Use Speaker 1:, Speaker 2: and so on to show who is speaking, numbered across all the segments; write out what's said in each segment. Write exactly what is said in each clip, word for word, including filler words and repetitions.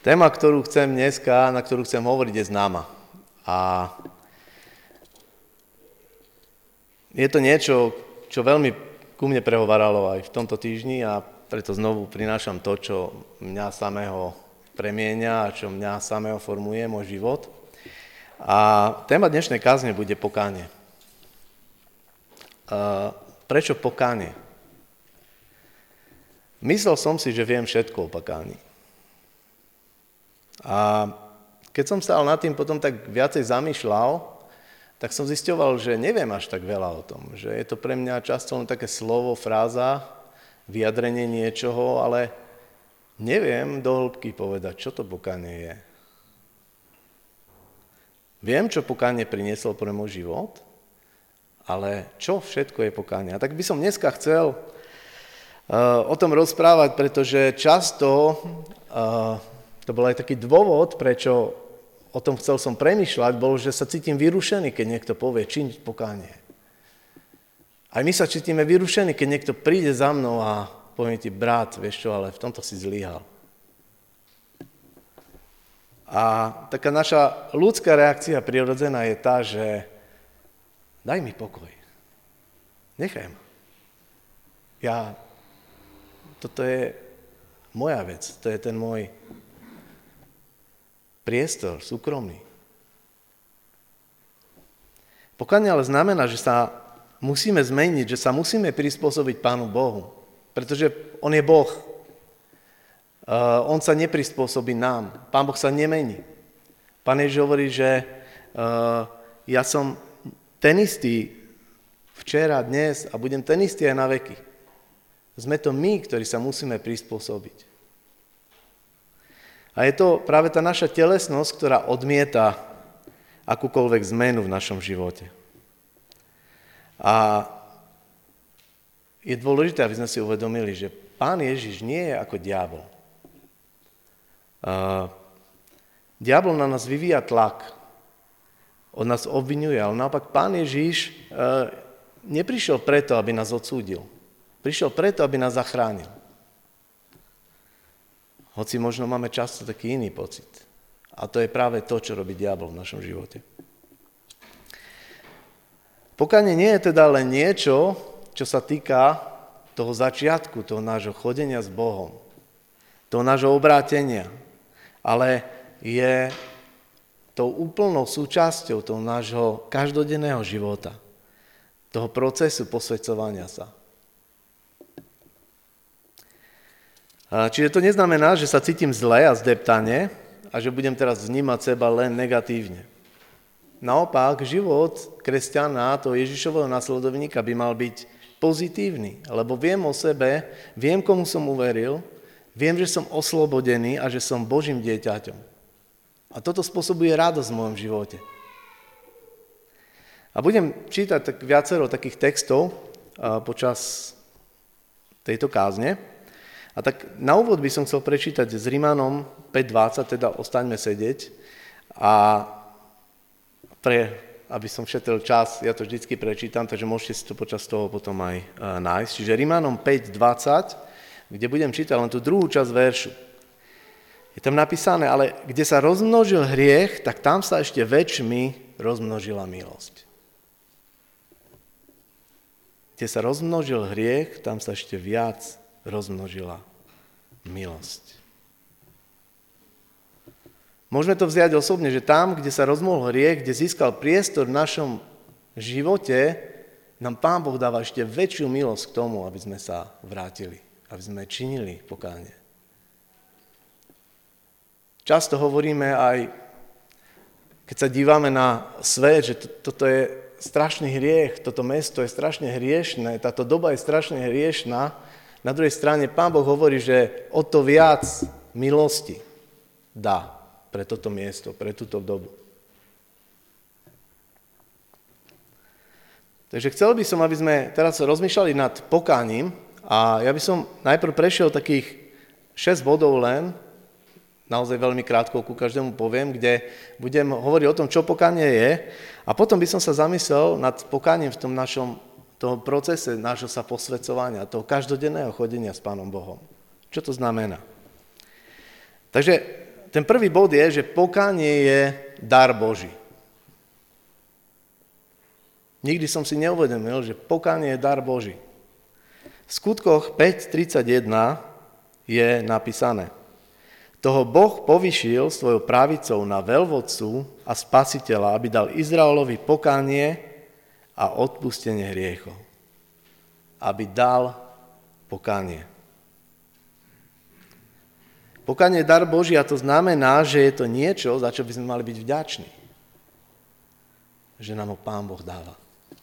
Speaker 1: Téma, ktorú chcem dneska, na ktorú chcem hovoriť, je známa. A je to niečo, čo veľmi ku mne prehovaralo aj v tomto týždni a preto znovu prinášam to, čo mňa samého premieňa a čo mňa samého formuje, môj život. A téma dnešnej kázne bude pokánie. A prečo pokánie? Myslel som si, že viem všetko o pokání. A keď som stál nad tým potom tak viacej zamýšľal, tak som zisťoval, že neviem až tak veľa o tom. Že je to pre mňa často len také slovo, fráza, vyjadrenie niečoho, ale neviem do hĺbky povedať, čo to pokánie je. Viem, čo pokánie prinieslo pre môj život, ale čo všetko je pokánie. A tak by som dneska chcel uh, o tom rozprávať, pretože často... Uh, To bol aj taký dôvod, prečo o tom chcel som premýšľať, bol, že sa cítim vyrušený, keď niekto povie, čiň pokánie. Aj my sa cítime vyrušení, keď niekto príde za mnou a povie ti, brat, vieš čo, ale v tomto si zlyhal. A taká naša ľudská reakcia prirodzená je tá, že daj mi pokoj. Nechaj ma. Ja, toto je moja vec, to je ten môj priestor, súkromný. Pokánie ale znamená, že sa musíme zmeniť, že sa musíme prispôsobiť Pánu Bohu, pretože On je Boh. Uh, on sa neprispôsobí nám. Pán Boh sa nemení. Pán Ježiš hovorí, že uh, ja som ten istý včera, dnes a budem ten istý aj na veky. Sme to my, ktorí sa musíme prispôsobiť. A je to práve tá naša telesnosť, ktorá odmieta akúkoľvek zmenu v našom živote. A je dôležité, aby sme si uvedomili, že Pán Ježiš nie je ako diabol. Uh, diabol na nás vyvíja tlak, on nás obviňuje, ale naopak Pán Ježiš uh, neprišiel preto, aby nás odsúdil. Prišiel preto, aby nás zachránil. Hoci možno máme často taký iný pocit. A to je práve to, čo robí diabol v našom živote. Pokánie nie je teda len niečo, čo sa týka toho začiatku, toho nášho chodenia s Bohom, toho nášho obrátenia, ale je tou úplnou súčasťou toho nášho každodenného života, toho procesu posväcovania sa. Čiže to neznamená, že sa cítim zle a zdeptane a že budem teraz vnímať seba len negatívne. Naopak, život kresťana, toho Ježišového nasledovníka by mal byť pozitívny, lebo viem o sebe, viem, komu som uveril, viem, že som oslobodený a že som Božím dieťaťom. A toto spôsobuje radosť v mojom živote. A budem čítať tak viacero takých textov počas tejto kázne. A tak na úvod by som chcel prečítať s Rimanom päť dvadsať, teda ostaňme sedieť. A pre, aby som šetril čas, ja to vždycky prečítam, takže môžete si to počas toho potom aj nájsť. Čiže Rimanom päť dvadsať, kde budem čítať len tú druhú časť veršu. Je tam napísané, ale kde sa rozmnožil hriech, tak tam sa ešte väčšmi rozmnožila milosť. Kde sa rozmnožil hriech, tam sa ešte viac rozmnožila milosť. Môžeme to vziať osobne, že tam, kde sa rozmohol hriech, kde získal priestor v našom živote, nám Pán Boh dáva ešte väčšiu milosť k tomu, aby sme sa vrátili, aby sme činili pokánie. Často hovoríme aj, keď sa dívame na svet, že to, toto je strašný hriech, toto mesto je strašne hriešné, táto doba je strašne hriešná. Na druhej strane Pán Boh hovorí, že o to viac milosti dá pre toto miesto, pre túto dobu. Takže chcel by som, aby sme teraz rozmýšľali nad pokáním a ja by som najprv prešiel takých šesť bodov len, naozaj veľmi krátko ku každému poviem, kde budem hovoriť o tom, čo pokánie je a potom by som sa zamyslel nad pokáním v tom našom toho procese nášho sa posväcovania, toho každodenného chodenia s Pánom Bohom. Čo to znamená? Takže Ten prvý bod je, že pokánie je dar Boží. Nikdy som si neuvedomil, že pokánie je dar Boží. V Skutkoch päť tridsaťjeden je napísané: Toho Boh povyšil svojou pravicou na veľvodcu a spasiteľa, aby dal Izraelovi pokánie a odpustenie hriechov. Aby dal pokánie. Pokánie je dar Boží a to znamená, že je to niečo, za čo by sme mali byť vďační. Že nám ho Pán Boh dáva.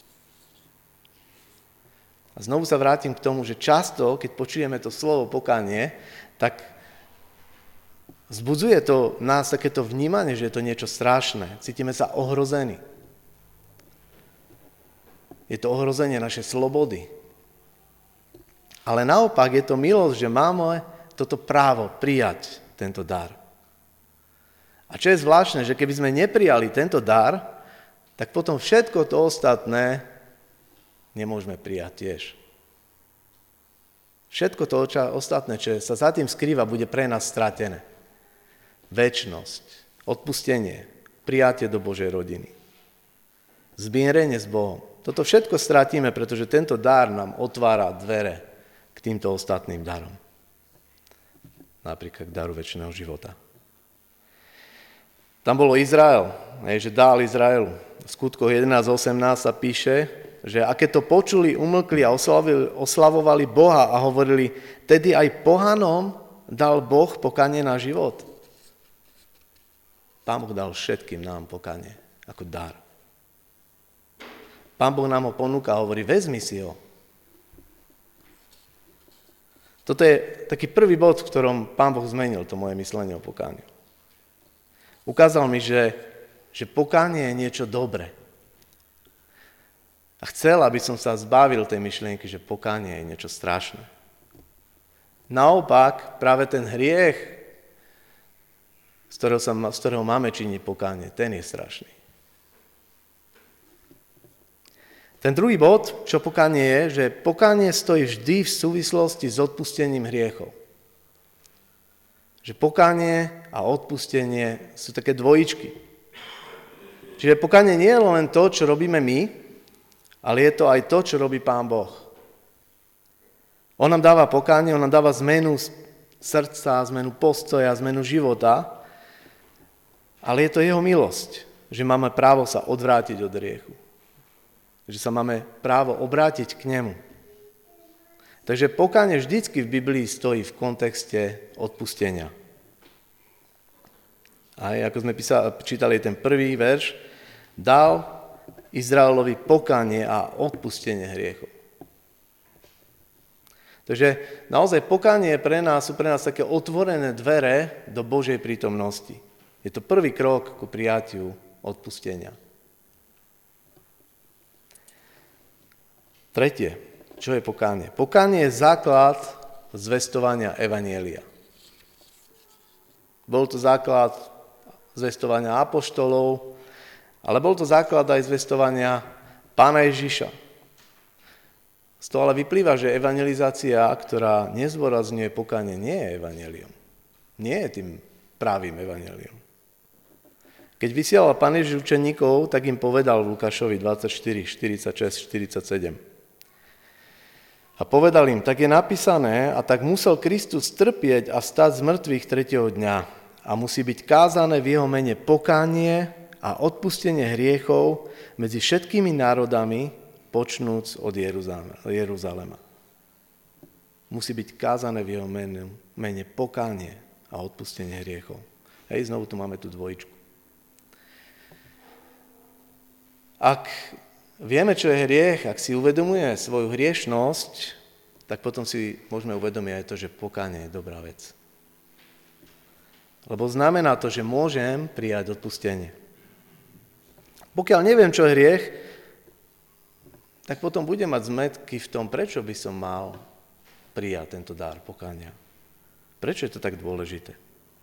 Speaker 1: A znovu sa vrátim k tomu, že často, keď počujeme to slovo pokánie, tak vzbudzuje to nás takéto vnímanie, že je to niečo strašné. Cítime sa ohrození. Je to ohrozenie našej slobody. Ale naopak je to milosť, že máme toto právo prijať tento dar. A čo je zvláštne, že keby sme neprijali tento dar, tak potom všetko to ostatné nemôžeme prijať tiež. Všetko to ostatné, čo sa za tým skrýva, bude pre nás stratené. Večnosť, odpustenie, prijatie do Božej rodiny, zmierenie s Bohom. Toto všetko stratíme, pretože tento dar nám otvára dvere k týmto ostatným darom. Napríklad k daru večného života. Tam bolo Izrael, že dal Izraelu. V Skutkoch jedenásť osemnásť sa píše, že a keď to počuli, umlkli a oslavovali Boha a hovorili, tedy aj pohanom dal Boh pokánie na život. Pán Boh dal všetkým nám pokánie ako dar. Pán Boh nám ho ponúka a hovorí, vezmi si ho. Toto je taký prvý bod, v ktorom Pán Boh zmenil to moje myslenie o pokániu. Ukázal mi, že, že pokánie je niečo dobré. A chcel, aby som sa zbavil tej myšlienky, že pokánie je niečo strašné. Naopak, práve ten hriech, z ktorého, sa, z ktorého máme činiť pokánie, ten je strašný. Ten druhý bod, čo pokánie je, že pokánie stojí vždy v súvislosti s odpustením hriechov. Že pokánie a odpustenie sú také dvojičky. Čiže pokánie nie je len to, čo robíme my, ale je to aj to, čo robí Pán Boh. On nám dáva pokánie, on nám dáva zmenu srdca, zmenu postoja, zmenu života, ale je to jeho milosť, že máme právo sa odvrátiť od hriechu. Že sa máme právo obrátiť k nemu. Takže pokánie vždycky v Biblii stojí v kontexte odpustenia. A ako sme písali, čítali ten prvý verš, dal Izraelovi pokánie a odpustenie hriechov. Takže naozaj pokánie pre nás, sú pre nás také otvorené dvere do Božej prítomnosti. Je to prvý krok ku prijatiu odpustenia. Tretie, čo je pokánie? Pokánie je základ zvestovania evanjelia. Bol to základ zvestovania apoštolov, ale bol to základ aj zvestovania Pána Ježiša. Z toho ale vyplýva, že evangelizácia, ktorá nezdôrazňuje pokánie, nie je evanjeliom. Nie je tým pravým evanjeliom. Keď vysielal Pán Ježiš učeníkov, tak im povedal v Lukášovi dvadsaťštyri, štyridsaťšesť, štyridsaťsedem. A povedal im, tak je napísané, a tak musel Kristus trpieť a vstať z mŕtvych tretieho dňa. A musí byť kázané v jeho mene pokánie a odpustenie hriechov medzi všetkými národami, počnúc od Jeruzalema. Musí byť kázané v jeho mene, mene pokánie a odpustenie hriechov. Hej, znovu tu máme tú dvojičku. Ak vieme, čo je hriech, ak si uvedomuje svoju hriešnosť, tak potom si môžeme uvedomiť aj to, že pokánie je dobrá vec. Lebo znamená to, že môžem prijať odpustenie. Pokiaľ neviem, čo je hriech, tak potom budem mať zmätky v tom, prečo by som mal prijať tento dar pokánia. Prečo je to tak dôležité?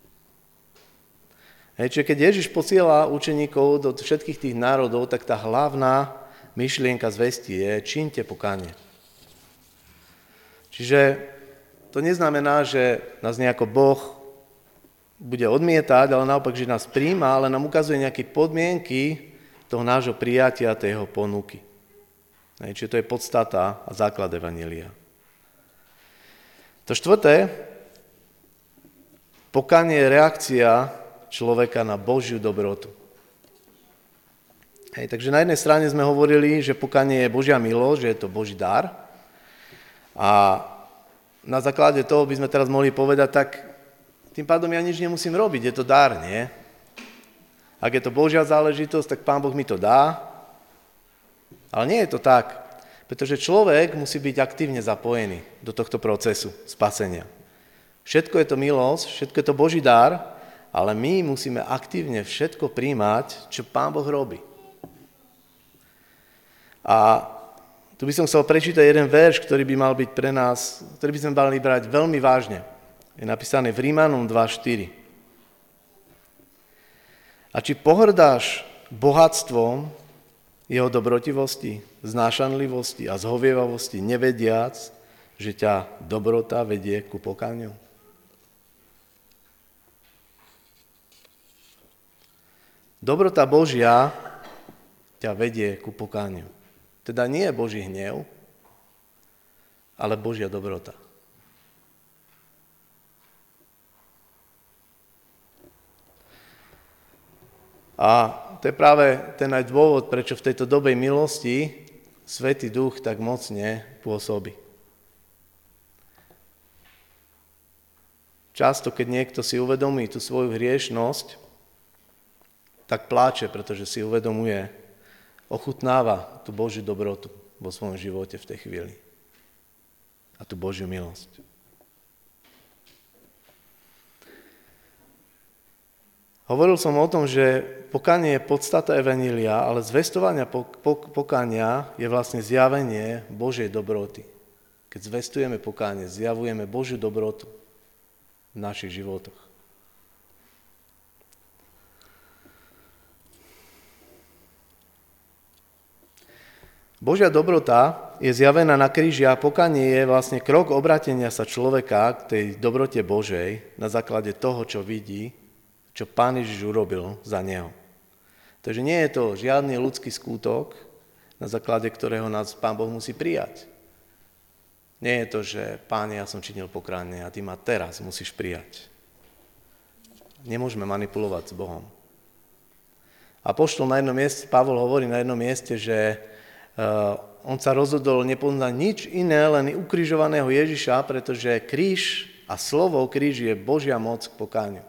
Speaker 1: Hej, čiže keď Ježiš posiela učeníkov do všetkých tých národov, tak tá hlavná myšlienka zvesti je, čínte pokánie. Čiže to neznamená, že nás nejako Boh bude odmietať, ale naopak, že nás príjma, ale nám ukazuje nejaké podmienky toho nášho prijatia, tej jeho ponuky. Čiže to je podstata a základ evanjelia. To štvrté, pokánie je reakcia človeka na Božiu dobrotu. Hej, takže na jednej strane sme hovorili, že pokánie je Božia milosť, že je to Boží dar. A na základe toho by sme teraz mohli povedať, tak tým pádom ja nič nemusím robiť, je to dar, nie? Ak je to Božia záležitosť, tak Pán Boh mi to dá. Ale nie je to tak, pretože človek musí byť aktívne zapojený do tohto procesu spasenia. Všetko je to milosť, všetko je to Boží dar, ale my musíme aktívne všetko príjmať, čo Pán Boh robí. A tu by som chcel prečítať jeden verš, ktorý by mal byť pre nás, ktorý by sme mali brať veľmi vážne. Je napísané v Rímanom dva štyri. A či pohrdáš bohatstvom jeho dobrotivosti, znášanlivosti a zhovievavosti, nevediac, že ťa dobrota vedie ku pokániu? Dobrota Božia ťa vedie ku pokániu. Teda nie je Boží hnev, ale Božia dobrota. A to je práve ten aj dôvod, prečo v tejto dobej milosti Svätý Duch tak mocne pôsobí. Často, keď niekto si uvedomí tú svoju hriešnosť, tak pláče, pretože si uvedomuje, ochutnáva tú Božiu dobrotu vo svojom živote v tej chvíli. A tú Božiu milosť. Hovoril som o tom, že pokánie je podstata evanjelia, ale zvestovania pokánia je vlastne zjavenie Božej dobroty. Keď zvestujeme pokánie, zjavujeme Božiu dobrotu v našich životoch. Božia dobrota je zjavená na kríži a pokánie je vlastne krok obrátenia sa človeka k tej dobrote Božej na základe toho, čo vidí, čo Pán Ježiš urobil za neho. Takže nie je to žiadny ľudský skútok, na základe ktorého nás Pán Boh musí prijať. Nie je to, že Pán, ja som činil pokánie a ty ma teraz musíš prijať. Nemôžeme manipulovať s Bohom. Apoštol na jednom mieste, Pavol hovorí na jednom mieste, že uh, on sa rozhodol nepoznať nič iné, len ukrižovaného Ježiša, pretože kríž a slovo kríži je Božia moc k pokániu.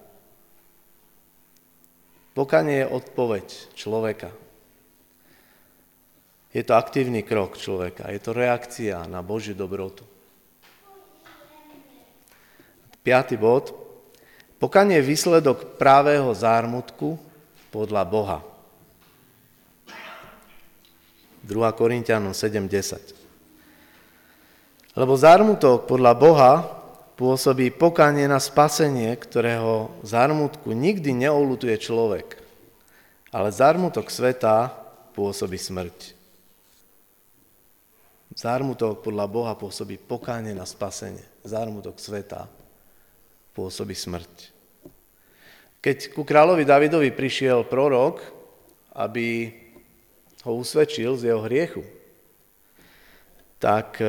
Speaker 1: Pokánie je odpoveď človeka. Je to aktívny krok človeka, je to reakcia na Božiu dobrotu. Piatý bod. Pokánie je výsledok právého zármutku podľa Boha. druhá Korinťanom sedem desať. Lebo zármutok podľa Boha pôsobí pokánie na spasenie, ktorého zármutku nikdy neoľutuje človek, ale zármutok sveta pôsobí smrť. Zármutok podľa Boha pôsobí pokánie na spasenie. Zármutok sveta pôsobí smrť. Keď ku kráľovi Davidovi prišiel prorok, aby ho usvedčil z jeho hriechu, tak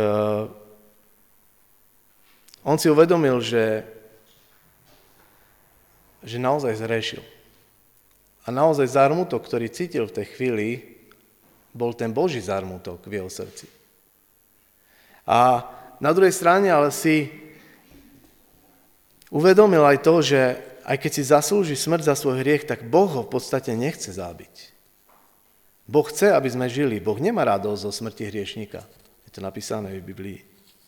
Speaker 1: on si uvedomil, že, že naozaj zhrešil. A naozaj zármutok, ktorý cítil v tej chvíli, bol ten Boží zármutok v jeho srdci. A na druhej strane ale si uvedomil aj to, že aj keď si zaslúži smrť za svoj hriech, tak Boh ho v podstate nechce zabiť. Boh chce, aby sme žili. Boh nemá radosť zo smrti hriešnika. Je to napísané v Biblii.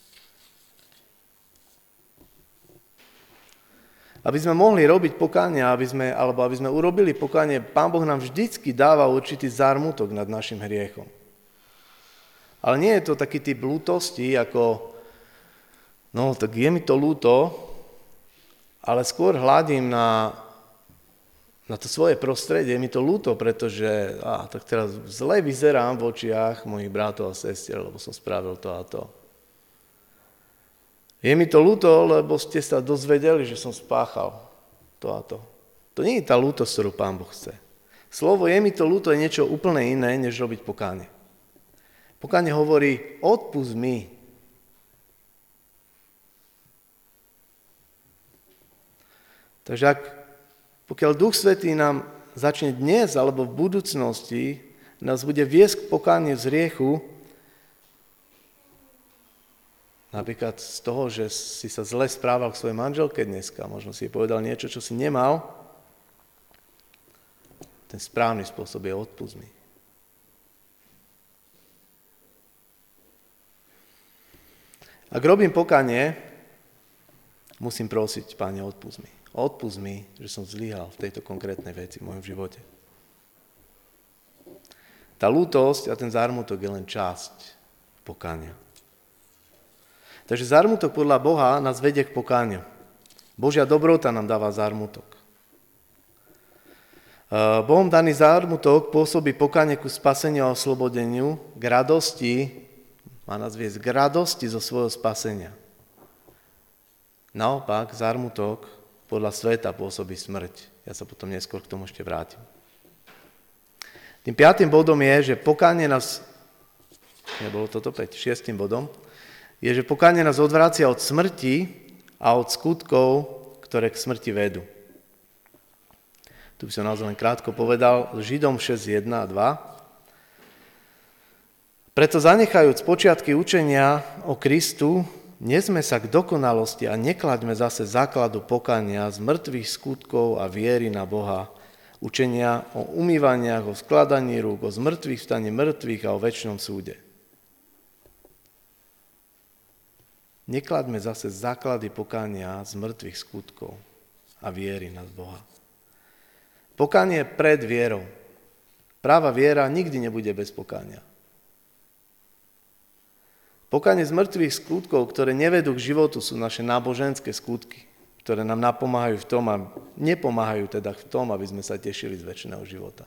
Speaker 1: Aby sme mohli robiť pokánie, aby sme, alebo aby sme urobili pokánie, Pán Boh nám vždycky dáva určitý zármutok nad našim hriechom. Ale nie je to taký typ lútosti, ako, no tak je mi to ľúto, ale skôr hľadím na, na to svoje prostredie, je mi to ľúto, pretože á, tak teraz zle vyzerám v očiach mojich bratov a sestier, lebo som spravil to a to. Je mi to ľúto, lebo ste sa dozvedeli, že som spáchal to a to. To nie je tá lútosť, ktorú Pán Boh chce. Slovo je mi to ľúto je niečo úplne iné, než robiť pokánie. Pokánie hovorí, odpusť mi. Takže ak, pokiaľ Duch Svätý nám začne dnes alebo v budúcnosti, nás bude viesť k pokániu z hriechu, napríklad z toho, že si sa zle správal k svojej manželke dneska, možno si jej povedal niečo, čo si nemal, ten správny spôsob je odpusť mi. Ak robím pokánie, musím prosiť, Páne, odpusť mi. Odpusť mi, že som zlyhal v tejto konkrétnej veci v mojom živote. Tá lútosť a ten zármutok je len časť pokánia. Takže zármutok podľa Boha nás vedie k pokániu. Božia dobrota nám dáva zármutok. Bohom daný zármutok pôsobí pokánie ku spaseniu a oslobodeniu, k radosti, má nás viesť k radosti zo svojho spasenia. Naopak, zármutok podľa sveta pôsobí smrť. Ja sa potom neskôr k tomu ešte vrátim. Tým piatým bodom je, že pokánie nás, nebolo toto päť, šiestým bodom, je, že pokánie nás odvrácia od smrti a od skutkov, ktoré k smrti vedú. Tu by som naozaj len krátko povedal, Židom šesť, jeden a dva. Preto zanechajúc počiatky učenia o Kristu, nesme sa k dokonalosti a neklaďme zase základu pokánia z mŕtvych skutkov a viery na Boha, učenia o umývaniach, o skladaní rúk, o zmrtvých vstaní mŕtvych a o večnom súde. Neklaďme zase základy pokánia z mŕtvych skutkov a viery na Boha. Pokánie pred vierou. Práva viera nikdy nebude bez pokánia. Pokánie z mŕtvych skutkov, ktoré nevedú k životu, sú naše náboženské skutky, ktoré nám napomáhajú v tom a nepomáhajú teda v tom, aby sme sa tešili z večného života.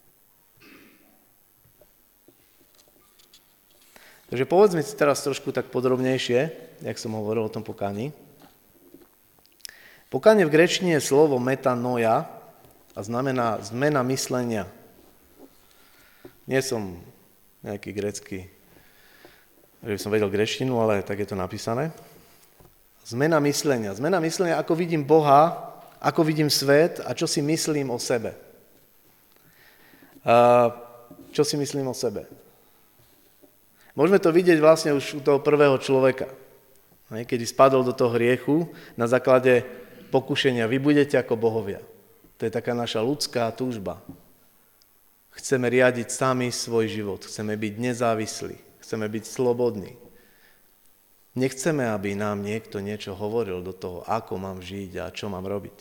Speaker 1: Takže povedzme si teraz trošku tak podrobnejšie, jak som hovoril o tom pokáni. Pokánie v gréčtine je slovo metanoia a znamená zmena myslenia. Nie som nejaký grécky, že by som vedel gréčtinu, ale tak je to napísané. Zmena myslenia. Zmena myslenia, ako vidím Boha, ako vidím svet a čo si myslím o sebe. A čo si myslím o sebe? Môžeme to vidieť vlastne už u toho prvého človeka. Keď spadol do toho hriechu na základe pokušenia, vy budete ako bohovia. To je taká naša ľudská túžba. Chceme riadiť sami svoj život, chceme byť nezávislí, chceme byť slobodní. Nechceme, aby nám niekto niečo hovoril do toho, ako mám žiť a čo mám robiť.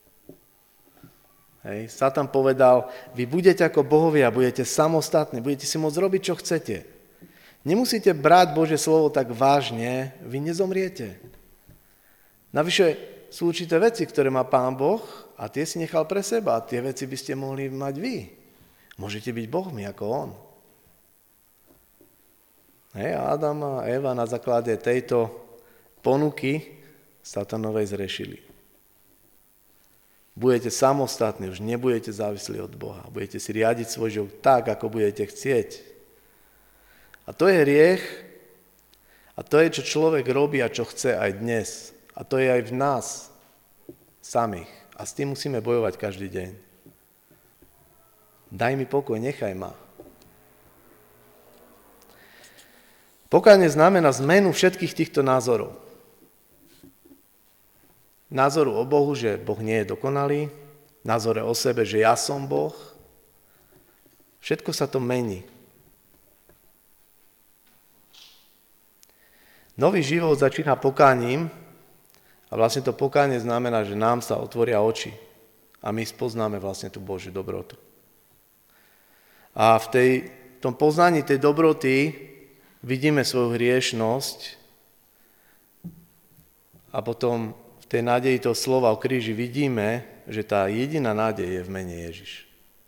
Speaker 1: Hej. Satan povedal, vy budete ako bohovia, budete samostatní, budete si môcť robiť, čo chcete. Nemusíte brať Božie slovo tak vážne, vy nezomriete. Navyše sú určité veci, ktoré má Pán Boh a tie si nechal pre seba. A tie veci by ste mohli mať vy. Môžete byť Bohmi ako On. Hej, Adam a Eva na základe tejto ponuky satanovej zrešili. Budete samostatní, už nebudete závislí od Boha. Budete si riadiť svoj život tak, ako budete chcieť. A to je hriech a to je, čo človek robí a čo chce aj dnes. A to je aj v nás samých. A s tým musíme bojovať každý deň. Daj mi pokoj, nechaj ma. Pokánie znamená zmenu všetkých týchto názorov. Názoru o Bohu, že Boh nie je dokonalý, názore o sebe, že ja som Boh. Všetko sa to mení. Nový život začína pokáním a vlastne to pokánie znamená, že nám sa otvoria oči a my spoznáme vlastne tú Božiu dobrotu. A v tej, tom poznaní tej dobroty vidíme svoju hriešnosť a potom v tej nádeji toho slova o kríži vidíme, že tá jediná nádej je v mene Ježiš.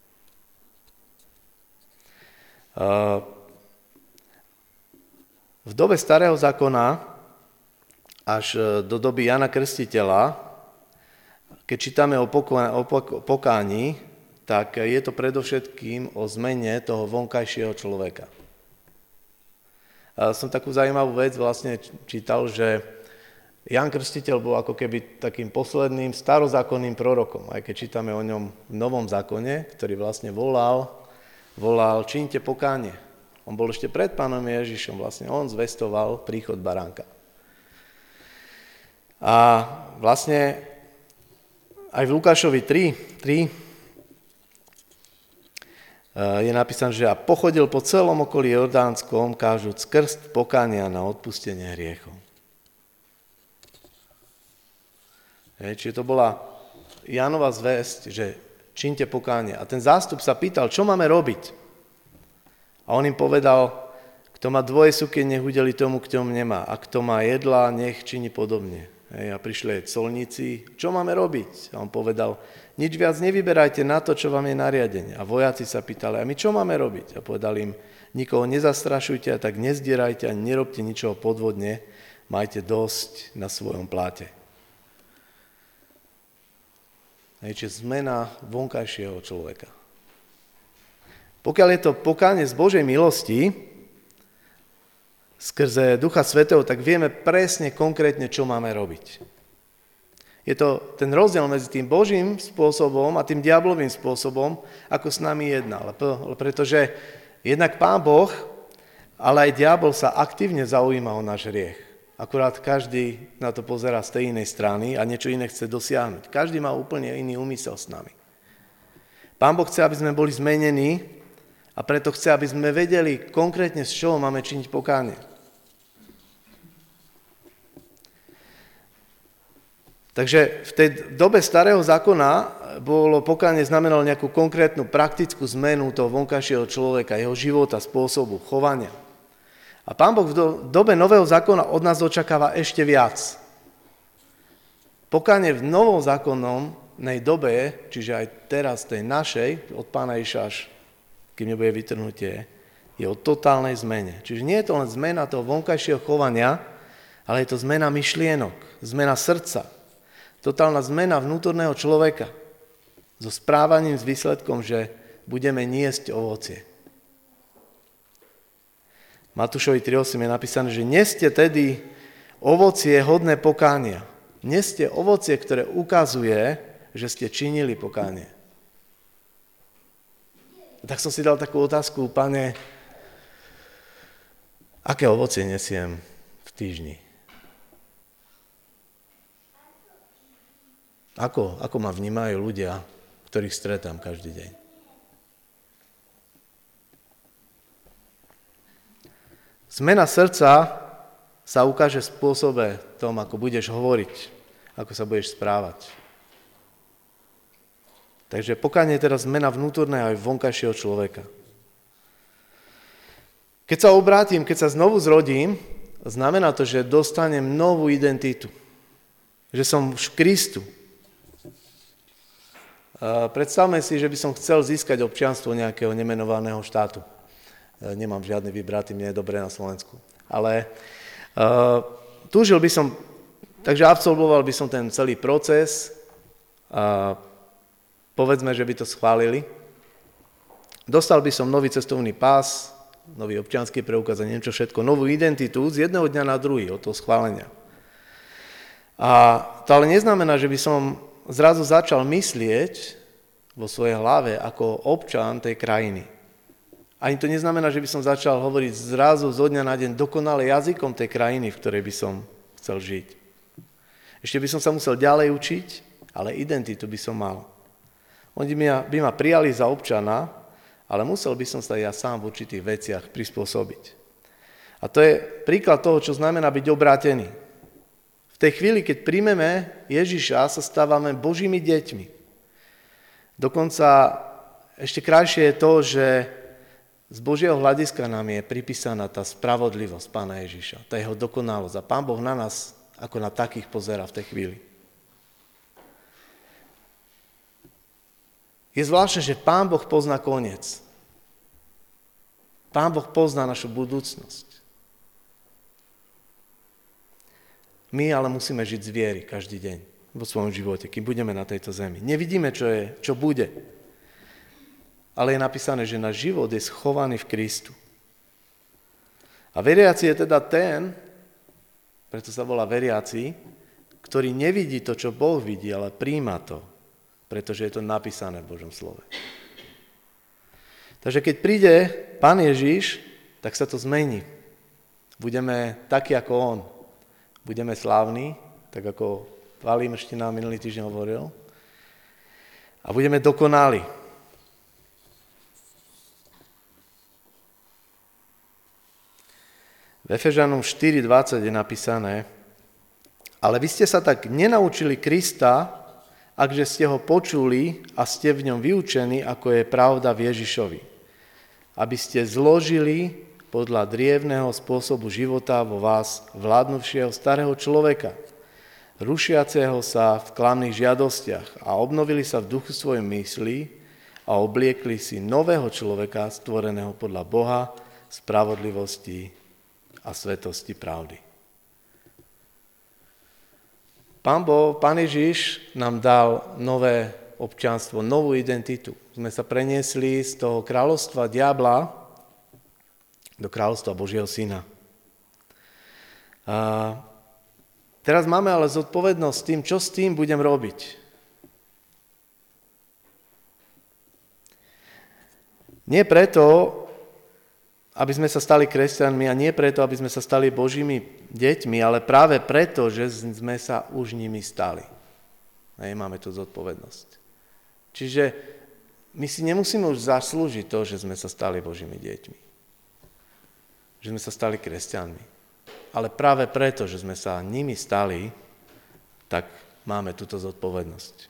Speaker 1: V dobe Starého zákona až do doby Jana Krstiteľa Keď čítame o, pokó- o pokání, tak je to predovšetkým o zmene toho vonkajšieho človeka. A som takú zaujímavú vec vlastne čítal, že Ján Krstiteľ bol ako keby takým posledným starozákonným prorokom, aj keď čítame o ňom v Novom zákone, ktorý vlastne volal, volal čiňte pokánie. On bol ešte pred pánom Ježišom, vlastne on zvestoval príchod baránka. A vlastne aj v Lukášovi tri, tri je napísané, že a pochodil po celom okolí Jordánskom, kážuc krst pokánia na odpustenie hriechov. Hej, čiže to bola Jánova zvesť, že čiňte pokánie. A ten zástup sa pýtal, čo máme robiť? A on im povedal, kto má dvoje suky, nech udeli tomu, kto nemá. A kto má jedla, nech činí podobne. Hej, a prišli colníci, čo máme robiť? A on povedal, nič viac nevyberajte na to, čo vám je nariadenie. A vojaci sa pýtali, a my čo máme robiť? A povedal im, nikoho nezastrašujte a tak nezdierajte a nerobte ničoho podvodne, majte dosť na svojom pláte. Hej, čiže zmena vonkajšieho človeka. Pokiaľ je to pokánie z Božej milosti, skrze Ducha Svätého, tak vieme presne, konkrétne, čo máme robiť. Je to ten rozdiel medzi tým Božím spôsobom a tým diablovým spôsobom, ako s nami jedná. Pretože jednak Pán Boh, ale aj diabol sa aktívne zaujíma o náš hriech. Akurát každý na to pozerá z tej inej strany a niečo iné chce dosiahnuť. Každý má úplne iný úmysel s nami. Pán Boh chce, aby sme boli zmenení a preto chce, aby sme vedeli konkrétne, z čoho máme činiť pokánie. Takže v tej dobe starého zákona bolo pokánie znamenalo nejakú konkrétnu praktickú zmenu toho vonkajšieho človeka, jeho života, spôsobu, chovania. A Pán Boh v dobe nového zákona od nás očakáva ešte viac. Pokánie v novom zákonnej dobe, čiže aj teraz tej našej, od Pána Ježiša až kým nebude vytrhnutie, je o totálnej zmene. Čiže nie je to len zmena toho vonkajšieho chovania, ale je to zmena myšlienok, zmena srdca, totálna zmena vnútorného človeka so správaním s výsledkom, že budeme niesť ovocie. Matúšovi tri osem je napísané, že neste tedy ovocie hodné pokánia. Neste ovocie, ktoré ukazuje, že ste činili pokánie. Tak som si dal takú otázku, Pane, aké ovocie nesiem v týždni? Ako, ako ma vnímajú ľudia, ktorých stretám každý deň? Zmena srdca sa ukáže v spôsobe tom, ako budeš hovoriť, ako sa budeš správať. Takže pokánie je teraz zmena vnútorného aj vonkajšieho človeka. Keď sa obrátim, keď sa znovu zrodím, znamená to, že dostanem novú identitu. Že som už v Kristu. Predstavme si, že by som chcel získať občianstvo nejakého nemenovaného štátu. Nemám žiadny vybratý, mne je dobré na Slovensku. Ale uh, túžil by som, takže absolvoval by som ten celý proces a povedzme, že by to schválili. Dostal by som nový cestovný pás, nový občiansky preukaz a neviem čo všetko, novú identitu z jedného dňa na druhý od toho schválenia. A to ale neznamená, že by som zrazu začal myslieť vo svojej hlave ako občan tej krajiny. Ani to neznamená, že by som začal hovoriť zrazu zo dňa na deň dokonale jazykom tej krajiny, v ktorej by som chcel žiť. Ešte by som sa musel ďalej učiť, ale identitu by som mal. Oni by ma, by ma prijali za občana, ale musel by som sa ja sám v určitých veciach prispôsobiť. A to je príklad toho, čo znamená byť obrátený. V tej chvíli, keď príjmeme Ježiša, sa stávame Božími deťmi. Dokonca ešte krajšie je to, že z Božieho hľadiska nám je pripísaná tá spravodlivosť Pána Ježiša, tá jeho dokonalosť. A Pán Boh na nás ako na takých pozerá v tej chvíli. Je zvláštne, že Pán Boh pozná koniec. Pán Boh pozná našu budúcnosť. My ale musíme žiť z viery každý deň. vo svojom živote, kým budeme na tejto zemi. Nevidíme, čo je, čo bude. Ale je napísané, že náš život je schovaný v Kristu. A veriaci je teda ten, preto sa volá veriaci, ktorý nevidí to, čo Boh vidí, ale príjma to, pretože je to napísané v Božom slove. Takže keď príde Pán Ježiš, tak sa to zmení. Budeme takí ako On. Budeme slávni, tak ako Valí Mrština minulý týždeň hovoril. A budeme dokonali. V Efežanom štyri dvadsať je napísané: ale vy ste sa tak nenaučili Krista, akže ste ho počuli a ste v ňom vyučení, ako je pravda v Ježišovi. Aby ste zložili podľa drievného spôsobu života vo vás vládnuvšieho starého človeka, rušiaceho sa v klamných žiadostiach, a obnovili sa v duchu svojej mysli a obliekli si nového človeka, stvoreného podľa Boha, spravodlivosti a svetosti pravdy. Pán Boh, Pán Ježiš nám dal nové občianstvo, novú identitu. Sme sa preniesli z toho kráľovstva diabla do kráľovstva Božieho Syna. A teraz máme ale zodpovednosť s tým, čo s tým budem robiť. Nie preto, aby sme sa stali kresťanmi, a nie preto, aby sme sa stali Božími deťmi, ale práve preto, že sme sa už nimi stali. A máme tu zodpovednosť. Čiže my si nemusíme už zaslúžiť to, že sme sa stali Božími deťmi. Že sme sa stali kresťanmi. Ale práve preto, že sme sa nimi stali, tak máme túto zodpovednosť.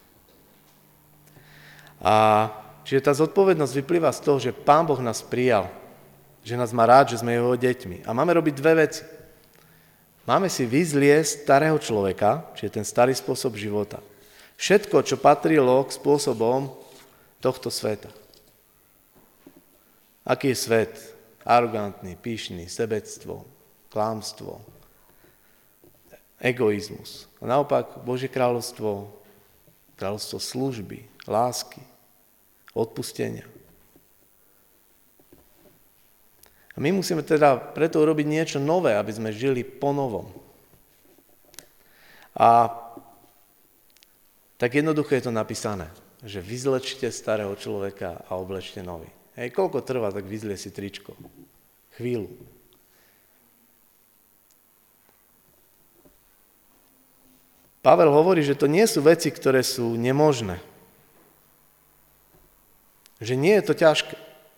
Speaker 1: A čiže tá zodpovednosť vyplýva z toho, že Pán Boh nás prijal, že nás má rád, že sme jeho deťmi. A máme robiť dve veci. Máme si vyzliesť starého človeka, čiže ten starý spôsob života. Všetko, čo patrilo k spôsobom tohto sveta. Aký je svet? Arogantný, pyšný, sebectvo, klamstvo, egoizmus. A naopak Božie kráľovstvo, kráľovstvo služby, lásky, odpustenia. A my musíme teda preto urobiť niečo nové, aby sme žili po novom. A tak jednoducho je to napísané, že vyzlečte starého človeka a oblečte nový. Hej, koľko trvá, tak vyzlie si tričko. Chvíľu. Pavel hovorí, že to nie sú veci, ktoré sú nemožné. Že nie je to ťažké.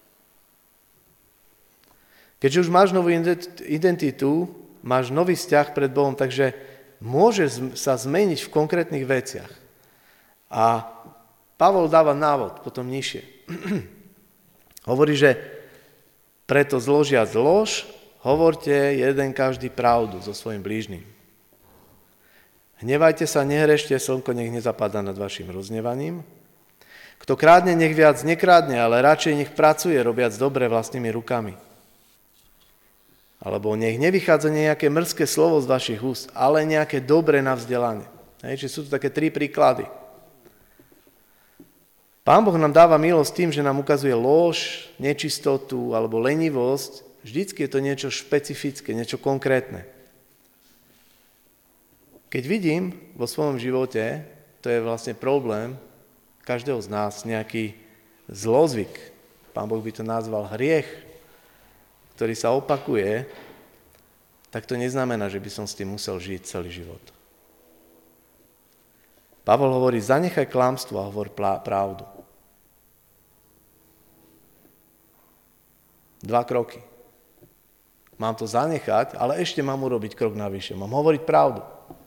Speaker 1: Keďže už máš novú identitu, máš nový vzťah pred Bohom, takže môže sa zmeniť v konkrétnych veciach. A Pavol dáva návod potom nižšie. Hovorí, že preto zložiac lož, hovorte jeden každý pravdu so svojím blížnym. Hnevajte sa, nehrešte, slnko nech nezapadá nad vašim roznevaním. Kto krádne, nech viac nekrádne, ale radšej nech pracuje, robiac dobre vlastnými rukami. Alebo nech nevychádza nejaké mrzké slovo z vašich úst, ale nejaké dobré na vzdelanie. Hej, čiže sú tu také tri príklady. Pán Boh nám dáva milosť tým, že nám ukazuje lož, nečistotu alebo lenivosť. Vždycky je to niečo špecifické, niečo konkrétne. Keď vidím vo svojom živote, to je vlastne problém každého z nás, nejaký zlozvyk. Pán Boh by to nazval hriech, ktorý sa opakuje, tak to neznamená, že by som s tým musel žiť celý život. Pavol hovorí, zanechaj klamstvo a hovor pravdu. Dva kroky. Mám to zanechať, ale ešte mám urobiť krok navyše. Mám hovoriť pravdu.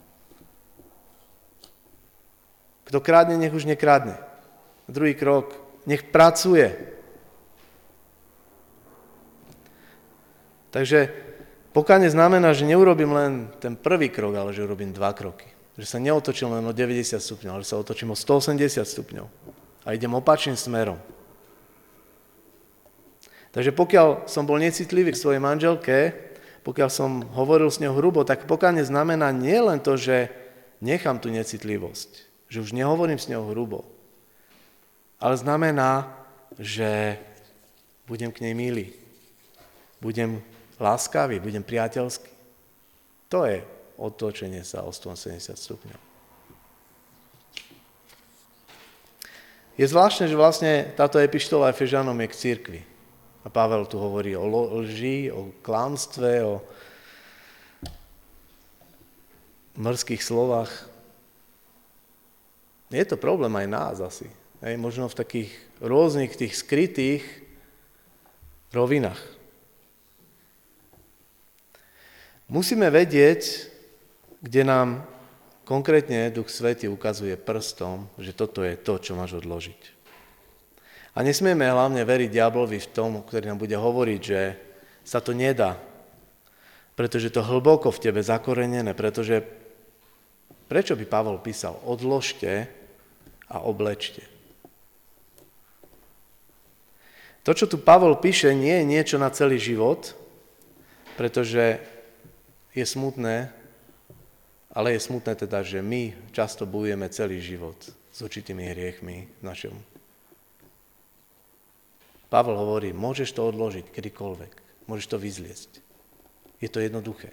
Speaker 1: Kto krádne, nech už nekradne. Druhý krok, nech pracuje. Takže pokánie znamená, že neurobím len ten prvý krok, ale že urobím dva kroky. Že sa neotočím len o deväťdesiat stupňov, ale sa otočím o stoosemdesiat stupňov. A idem opačným smerom. Takže pokiaľ som bol necitlivý k svojej manželke, pokiaľ som hovoril s ňou hrubo, tak pokánie znamená nie len to, že nechám tú necitlivosť, že už nehovorím s ňou hrubo, ale znamená, že budem k nej milý, budem láskavý, budem priateľský. To je otočenie sa o stoosemdesiat stupňov. Je zvláštne, že vlastne táto epištola Efežanom je k cirkvi. A Pavel tu hovorí o lži, o klamstve, o mrzkých slovách. Je to problém aj nás asi. Hej, možno v takých rôznych tých skrytých rovinách. Musíme vedieť, kde nám konkrétne Duch Svätý ukazuje prstom, že toto je to, čo máš odložiť. A nesmieme hlavne veriť diablovi v tom, ktorý nám bude hovoriť, že sa to nedá, pretože to hlboko v tebe zakorenené, pretože prečo by Pavol písal odložte a oblečte? To, čo tu Pavol píše, nie je niečo na celý život, pretože je smutné, ale je smutné teda, že my často bojujeme celý život s určitými hriechmi v našom. Pavel hovorí, môžeš to odložiť kedykoľvek, môžeš to vyzliesť. Je to jednoduché.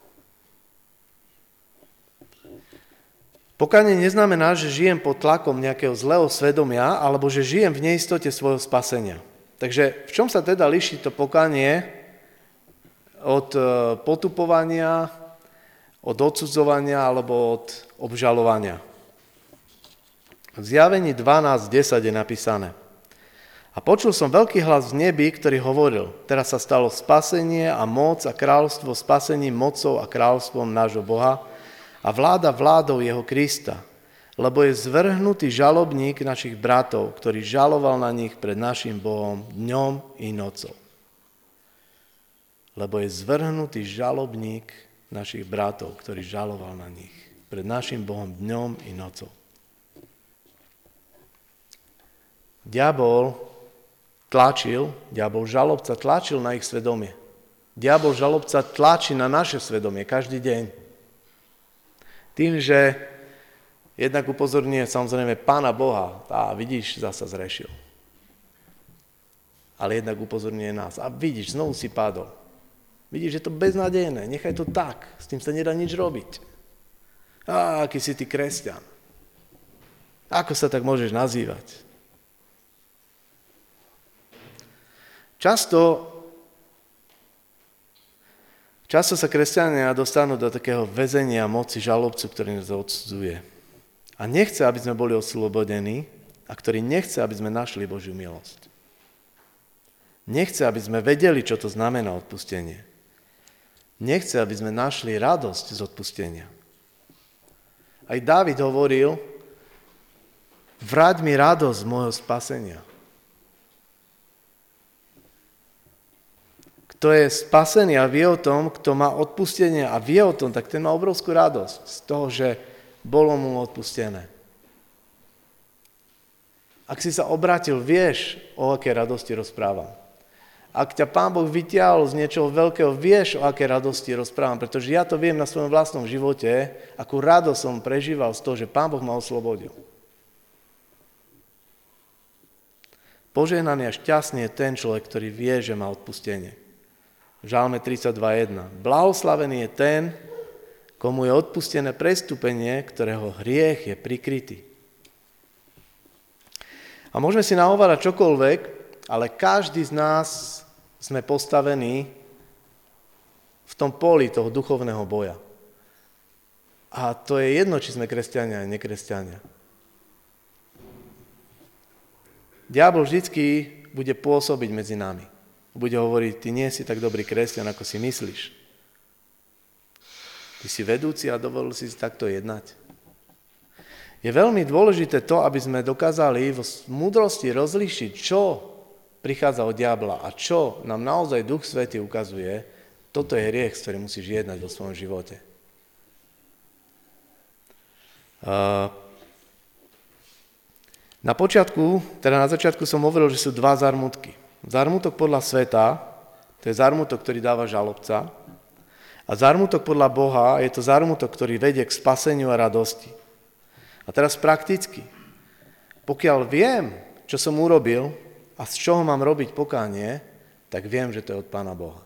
Speaker 1: Pokánie neznamená, že žijem pod tlakom nejakého zlého svedomia, alebo že žijem v neistote svojho spasenia. Takže v čom sa teda líši to pokánie od potupovania, od odsudzovania alebo od obžalovania? V Zjavení dvanásť desať je napísané: A počul som veľký hlas v nebi, ktorý hovoril, teraz sa stalo spasenie a moc a kráľovstvo spasením mocou a kráľovstvom nášho Boha a vláda vládou jeho Krista, lebo je zvrhnutý žalobník našich bratov, ktorý žaloval na nich pred našim Bohom dňom i nocou. Lebo je zvrhnutý žalobník našich bratov, ktorý žaloval na nich pred našim Bohom dňom i nocou. Diabol tlačil, diabol žalobca tlačil na ich svedomie. Diabol žalobca tlačí na naše svedomie každý deň. Tým, že jednak upozorňuje samozrejme Pána Boha, a vidíš, zasa zrešil. Ale jednak upozorňuje nás, a vidíš, znovu si padol. Vidíš, že to beznádejné, nechaj to tak, s tým sa nedá nič robiť. Á, aký si ty kresťan. Ako sa tak môžeš nazývať? Často, často sa kresťania dostanú do takého väzenia moci žalobcu, ktorý nás odsudzuje. A nechce, aby sme boli oslobodení, a ktorý nechce, aby sme našli Božiu milosť. Nechce, aby sme vedeli, čo to znamená odpustenie. Nechce, aby sme našli radosť z odpustenia. Aj Dávid hovoril, vráť mi radosť z môjho spasenia. Kto je spasený a vie o tom, kto má odpustenie a vie o tom, tak ten má obrovskú radosť z toho, že bolo mu odpustené. Ak si sa obrátil, vieš, o aké radosti rozprávam. Ak ťa Pán Boh vytiahol z niečoho veľkého, vieš, o aké radosti rozprávam, pretože ja to viem na svojom vlastnom živote, akú radosť som prežíval z toho, že Pán Boh ma oslobodil. Požehnaný a šťastný je ten človek, ktorý vie, že má odpustenie. V Žalme tridsaťdva jedna. Blahoslavený je ten, komu je odpustené prestúpenie, ktorého hriech je prikrytý. A môžeme si nahovárať čokoľvek, ale každý z nás sme postavení v tom poli toho duchovného boja. A to je jedno, či sme kresťania a nekresťania. Diabol vždycky bude pôsobiť medzi nami. Bude hovoriť, ty nie si tak dobrý kresťan, ako si myslíš. Ty si vedúci a dovolil si takto jednať. Je veľmi dôležité to, aby sme dokázali v múdrosti rozlíšiť, čo prichádza od diabla a čo nám naozaj Duch Svätý ukazuje, toto je hriech, s ktorým musíš jednať vo svojom živote. Na počiatku, teda na začiatku som hovoril, že sú dva zármutky. Zármutok podľa sveta, to je zármutok, ktorý dáva žalobca, A zármutok podľa Boha je to zármutok, ktorý vedie k spaseniu a radosti. A teraz prakticky. Pokiaľ viem, čo som urobil a z čoho mám robiť pokánie, tak viem, že to je od Pána Boha.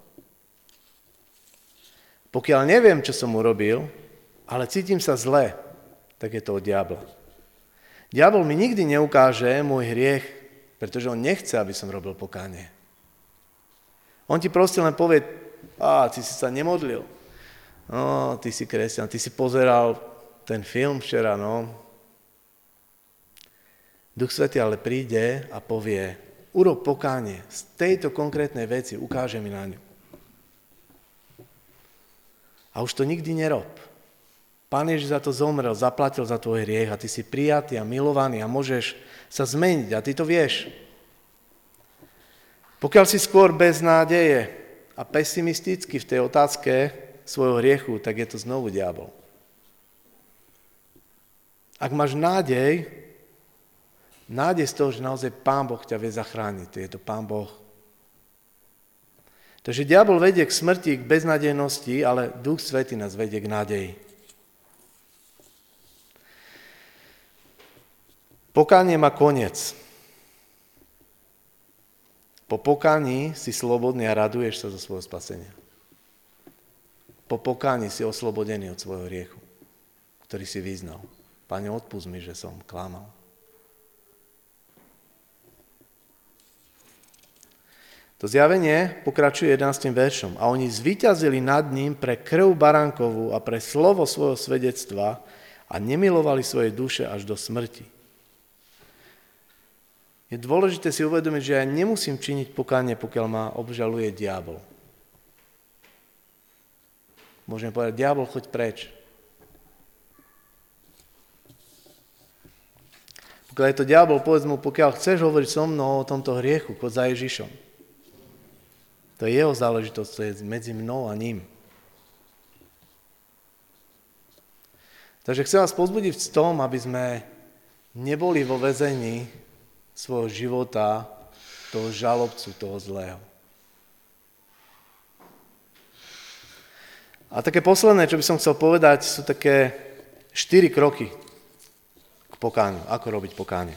Speaker 1: Pokiaľ neviem, čo som urobil, ale cítim sa zle, tak je to od diabla. Diabol mi nikdy neukáže môj hriech, pretože on nechce, aby som robil pokánie. On ti proste len povie, a ty si sa nemodlil, no, ty si kresťan, ty si pozeral ten film včera, no. Duch Svätý ale príde a povie, urob pokánie z tejto konkrétnej veci, ukáže mi na ňu. A už to nikdy nerob. Pán Ježiš za to zomrel, zaplatil za tvoj hriech a ty si prijatý a milovaný a môžeš sa zmeniť a ty to vieš. Pokiaľ si skôr bez nádeje a pesimisticky v tej otázke svojho hriechu, tak je to znovu diabol. Ak máš nádej, nádej z toho, že naozaj Pán Boh ťa vie zachrániť, je to Pán Boh. Takže diabol vedie k smrti, k beznádejnosti, ale Duch Svätý nás vedie k nádeji. Pokánie má koniec. Po pokáni si slobodný a raduješ sa zo svojho spasenia. Po pokáni si oslobodený od svojho hriechu, ktorý si vyznal. Pane, odpusť mi, že som klamal. To zjavenie pokračuje jedenástym veršom. A oni zvíťazili nad ním pre krv baránkovú a pre slovo svojho svedectva a nemilovali svoje duše až do smrti. Je dôležité si uvedomiť, že ja nemusím činiť pokánie, pokiaľ ma obžaluje diabol. Môžeme povedať, diabol, choď preč. Pokiaľ je to diabol, povedz mu, pokiaľ chceš hovoriť so mnou o tomto hriechu, choď za Ježišom. To je jeho záležitosť, to je medzi mnou a ním. Takže chcem vás pozbudiť v tom, aby sme neboli vo väzení svojho života toho žalobcu, toho zlého. A také posledné, čo by som chcel povedať, sú také štyri kroky k pokániu. Ako robiť pokánie.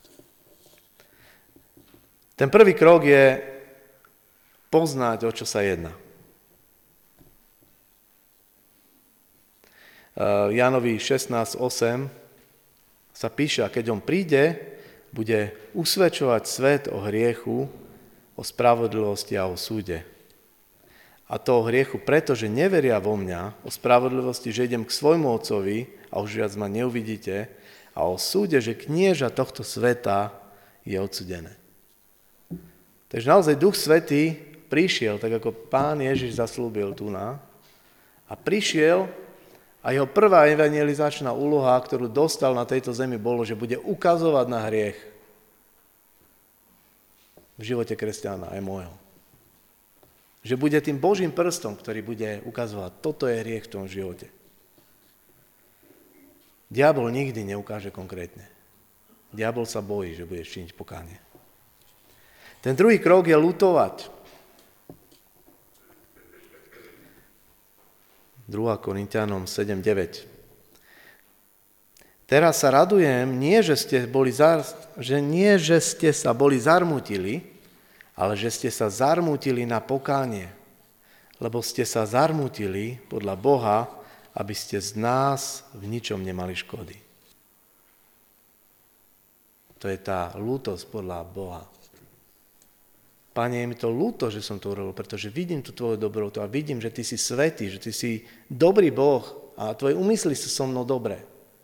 Speaker 1: Ten prvý krok je poznať, o čo sa jedná. Jánovi šestnásť osem sa píše, a keď on príde, bude usvedčovať svet o hriechu, o spravodlivosti a o súde. A to o hriechu, pretože neveria vo mňa, o spravodlivosti, že idem k svojmu otcovi a už viac ma neuvidíte, a o súde, že knieža tohto sveta je odsudené. Takže naozaj Duch Svätý prišiel, tak ako Pán Ježiš zaslúbil tu na, a prišiel a jeho prvá evangelizačná úloha, ktorú dostal na tejto zemi, bolo, že bude ukazovať na hriech v živote kresťana aj môjho. Že bude tým Božím prstom, ktorý bude ukazovať, toto je hriech v tom živote. Diabol nikdy neukáže konkrétne. Diabol sa bojí, že budeš činiť pokánie. Ten druhý krok je ľutovať. druhá Korinťanom sedem deväť. Teraz sa radujem, nie že ste, boli zar, že nie, že ste sa boli zarmútili, ale že ste sa zarmútili na pokánie, lebo ste sa zarmútili podľa Boha, aby ste z nás v ničom nemali škody. To je tá ľútosť podľa Boha. Pane, je mi to ľúto, že som to urobil, pretože vidím tú tvoju dobrotu a vidím, že ty si svätý, že ty si dobrý Boh a tvoje úmysly sú so mnou dobré.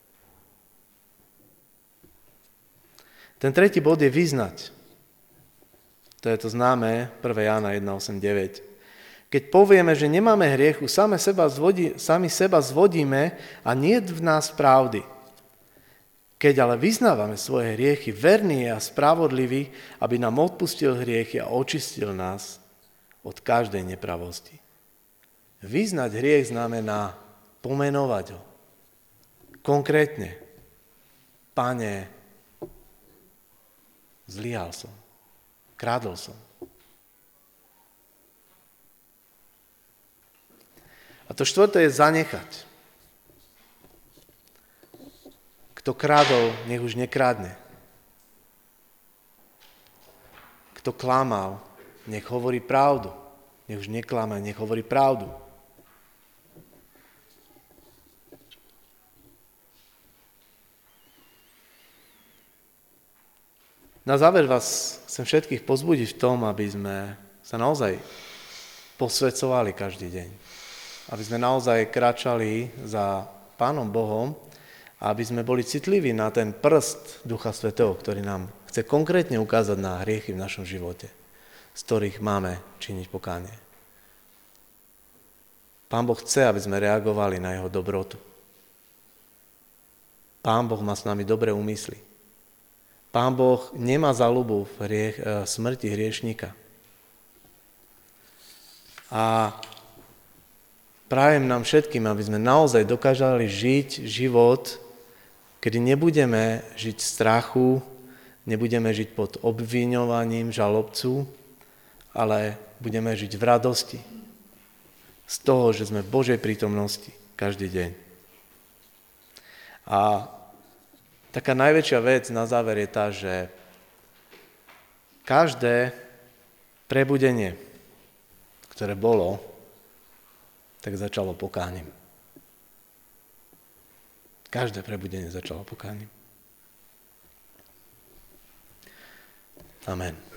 Speaker 1: Ten tretí bod je vyznať. To je to známe prvé Jána jedna osem deväť. Keď povieme, že nemáme hriechu, sami seba, zvodí, sami seba zvodíme a nie je v nás pravdy. Keď ale vyznávame svoje hriechy, verný je a spravodlivý, aby nám odpustil hriechy a očistil nás od každej nepravosti. Vyznať hriech znamená pomenovať ho. Konkrétne. Pane, zlyhal som. Krádol som. A to štvrté je zanechať. Kto kradol, nech už nekrádne. Kto klamal, nech hovorí pravdu. Nech už neklame, nech hovorí pravdu. Na záver vás chcem všetkých pozbudiť v tom, aby sme sa naozaj posväcovali každý deň. Aby sme naozaj kráčali za Pánom Bohom a aby sme boli citliví na ten prst Ducha Svätého, ktorý nám chce konkrétne ukázať na hriechy v našom živote, z ktorých máme činiť pokánie. Pán Boh chce, aby sme reagovali na jeho dobrotu. Pán Boh má s nami dobré úmysly. Pán Boh nemá záľubu v hriech, smrti hriešnika. A prajem nám všetkým, aby sme naozaj dokážali žiť život, kedy nebudeme žiť v strachu, nebudeme žiť pod obviňovaním žalobcu, ale budeme žiť v radosti z toho, že sme v Božej prítomnosti každý deň. A taká najväčšia vec na záver je tá, že každé prebudenie, ktoré bolo, tak začalo pokáním. Každé prebudenie začalo pokáním. Amen.